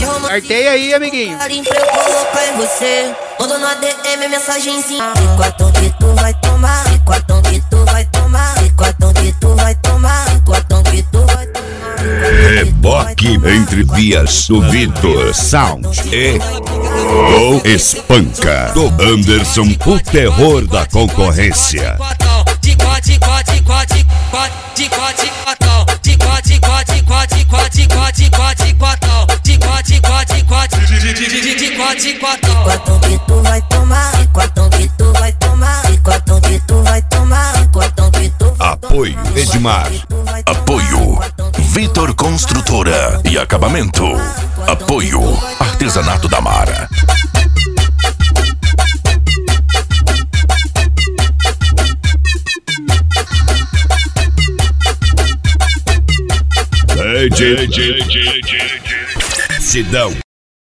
Arteia aí, amiguinho. Pra eu colocar em você. Manda no ADM mensagenzinha. Cotão que tu vai tomar. Cotão que tu vai tomar. Cotão que tu vai tomar. Cotão que tu vai tomar. Reboque entre vias do Vitor Sound e do Espanca do Anderson, o terror da concorrência. Cotão que tu vai tomar. Cotão que tu vai tomar. Cotão que tu vai tomar. Cotão que tu vai tomar. Apoio Edmar. Apoio Vitor Construtora e Acabamento. Apoio Artesanato da Mara. Sidão